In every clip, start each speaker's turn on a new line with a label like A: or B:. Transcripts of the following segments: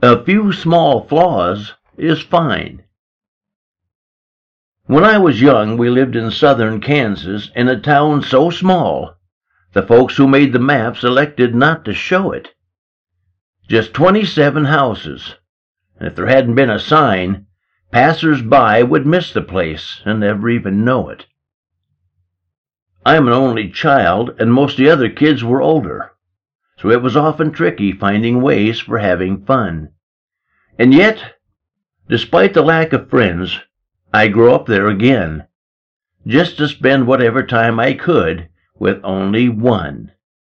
A: A few small flaws is fine. When I was young, we lived in southern Kansas in a town so small, the folks who made the maps elected not to show it. Just 27 houses, and if there hadn't been a sign, passers-by would miss the place and never even know it. I'm an only child, and most of the other kids were older, so it was often tricky finding ways for having fun. And yet, despite the lack of friends, I grew up there again, just to spend whatever time I could with only one.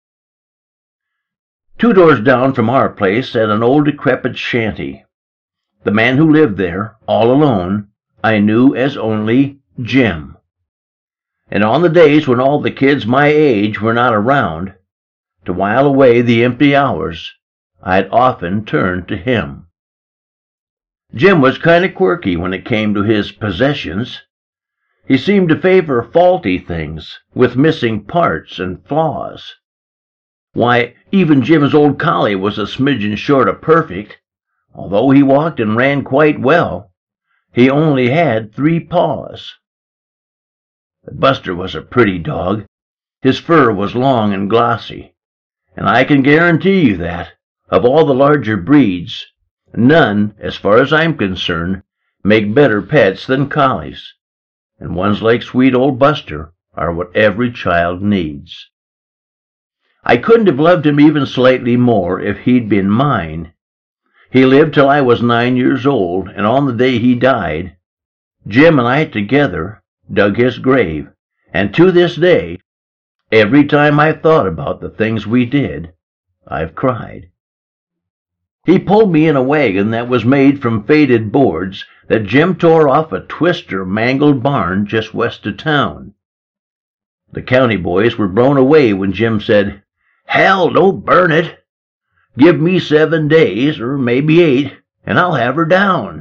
A: 2 doors down from our place sat an old decrepit shanty. The man who lived there, all alone, I knew as only Jim. And on the days when all the kids my age were not around, to while away the empty hours, I'd often turn to him. Jim was kind of quirky when it came to his possessions. He seemed to favor faulty things with missing parts and flaws. Why, even Jim's old collie was a smidgen short of perfect. Although he walked and ran quite well, he only had 3 paws. Buster was a pretty dog. His fur was long and glossy, and I can guarantee you that, of all the larger breeds, none, as far as I'm concerned, make better pets than collies, and ones like sweet old Buster are what every child needs. I couldn't have loved him even slightly more if he'd been mine. He lived till I was 9 years old, and on the day he died, Jim and I together dug his grave, and to this day, every time I've thought about the things we did, I've cried. He pulled me in a wagon that was made from faded boards that Jim tore off a twister mangled barn just west of town. The county boys were blown away when Jim said, "Hell, don't burn it. Give me 7 days, or maybe 8, and I'll have her down."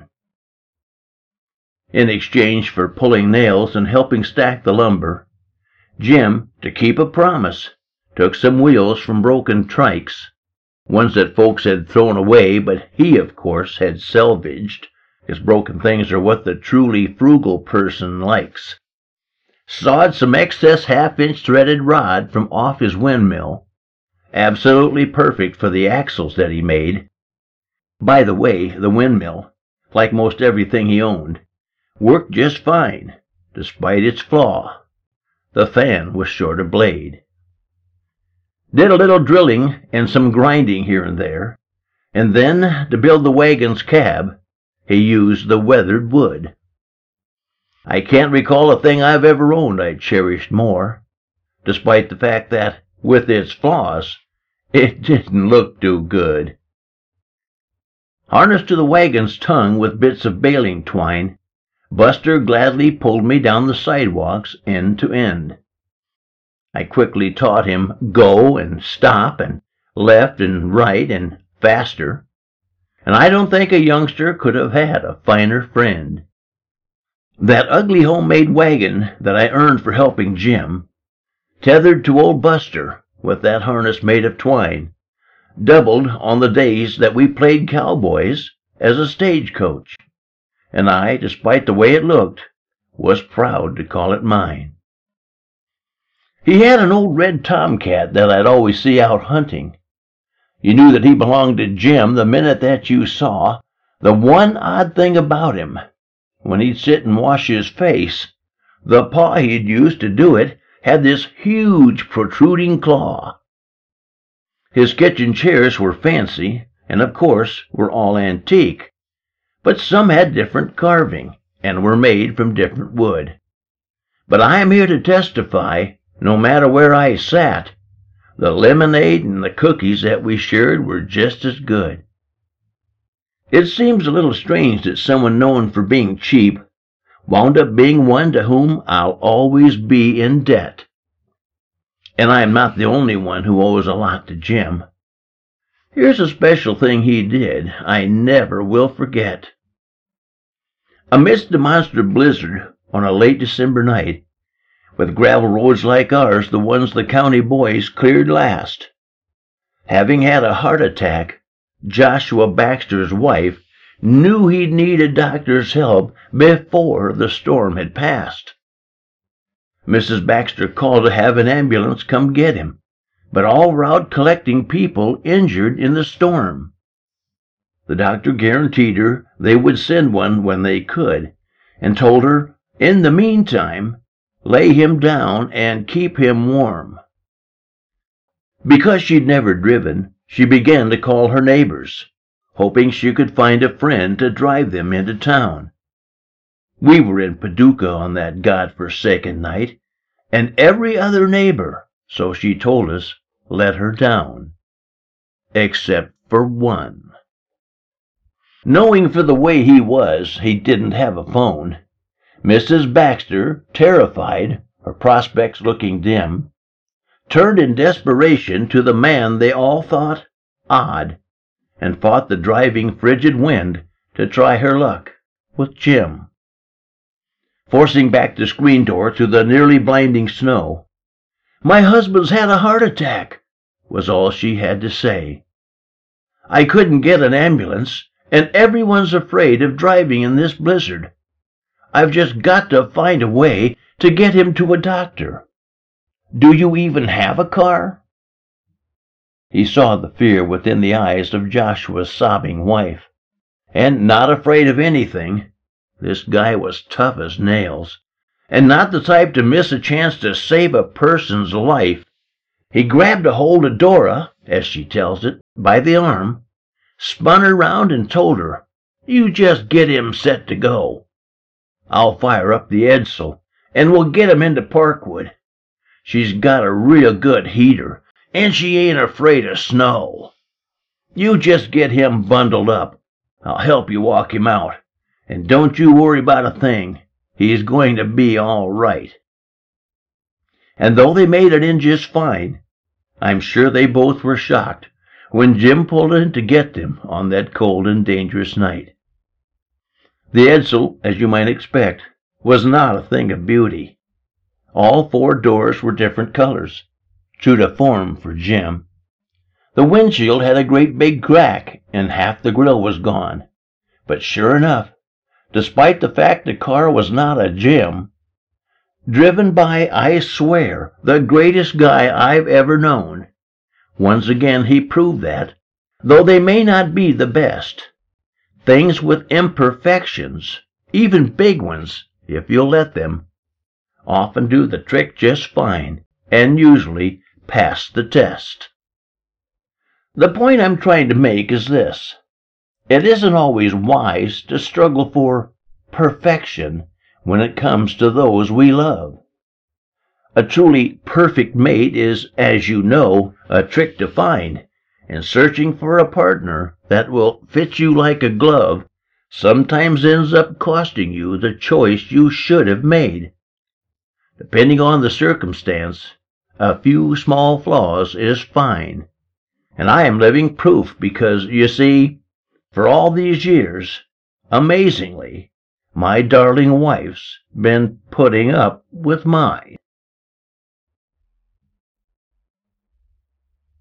A: In exchange for pulling nails and helping stack the lumber, Jim, to keep a promise, took some wheels from broken trikes, ones that folks had thrown away, but he, of course, had salvaged, because broken things are what the truly frugal person likes. Sawed some excess half-inch threaded rod from off his windmill, absolutely perfect for the axles that he made. By the way, the windmill, like most everything he owned, worked just fine, despite its flaw. The fan was short of blade. Did a little drilling and some grinding here and there, and then, to build the wagon's cab, he used the weathered wood. I can't recall a thing I've ever owned I cherished more, despite the fact that, with its flaws, it didn't look too good. Harnessed to the wagon's tongue with bits of baling twine, Buster gladly pulled me down the sidewalks end to end. I quickly taught him go and stop and left and right and faster, and I don't think a youngster could have had a finer friend. That ugly homemade wagon that I earned for helping Jim, tethered to old Buster with that harness made of twine, doubled on the days that we played cowboys as a stagecoach, and I, despite the way it looked, was proud to call it mine. He had an old red tomcat that I'd always see out hunting. You knew that he belonged to Jim the minute that you saw. The one odd thing about him, when he'd sit and wash his face, the paw he'd used to do it had this huge protruding claw. His kitchen chairs were fancy, and of course were all antique, but some had different carving, and were made from different wood. But I am here to testify, no matter where I sat, the lemonade and the cookies that we shared were just as good. It seems a little strange that someone known for being cheap wound up being one to whom I'll always be in debt. And I am not the only one who owes a lot to Jim. Here's a special thing he did I never will forget. Amidst the monster blizzard on a late December night, with gravel roads like ours, the ones the county boys cleared last, having had a heart attack, Joshua Baxter's wife, knew he'd need a doctor's help before the storm had passed. Mrs. Baxter called to have an ambulance come get him, but all were out collecting people injured in the storm. The doctor guaranteed her they would send one when they could, and told her, in the meantime, lay him down and keep him warm. Because she'd never driven, she began to call her neighbors, hoping she could find a friend to drive them into town. We were in Paducah on that God-forsaken night, and every other neighbor, so she told us, let her down. Except for one. Knowing for the way he was, he didn't have a phone, Mrs. Baxter, terrified, her prospects looking dim, turned in desperation to the man they all thought odd, and fought the driving frigid wind to try her luck with Jim. Forcing back the screen door through the nearly blinding snow, "My husband's had a heart attack," was all she had to say. "I couldn't get an ambulance, and everyone's afraid of driving in this blizzard. I've just got to find a way to get him to a doctor. Do you even have a car?" He saw the fear within the eyes of Joshua's sobbing wife, and not afraid of anything. This guy was tough as nails, and not the type to miss a chance to save a person's life. He grabbed a hold of Dora, as she tells it, by the arm, spun her round and told her, "You just get him set to go. I'll fire up the Edsel, and we'll get him into Parkwood. She's got a real good heater, and she ain't afraid of snow. You just get him bundled up. I'll help you walk him out, and don't you worry about a thing. He's going to be all right." And though they made it in just fine, I'm sure they both were shocked when Jim pulled in to get them on that cold and dangerous night. The Edsel, as you might expect, was not a thing of beauty. All four doors were different colors, true to form for Jim. The windshield had a great big crack, and half the grill was gone. But sure enough, despite the fact the car was not a Jim, driven by, I swear, the greatest guy I've ever known, once again he proved that, though they may not be the best, things with imperfections, even big ones, if you'll let them, often do the trick just fine, and usually pass the test. The point I'm trying to make is this: it isn't always wise to struggle for perfection when it comes to those we love. A truly perfect mate is, as you know, a trick to find, and searching for a partner that will fit you like a glove sometimes ends up costing you the choice you should have made. Depending on the circumstance, a few small flaws is fine. And I am living proof because, you see, for all these years, amazingly, my darling wife's been putting up with mine.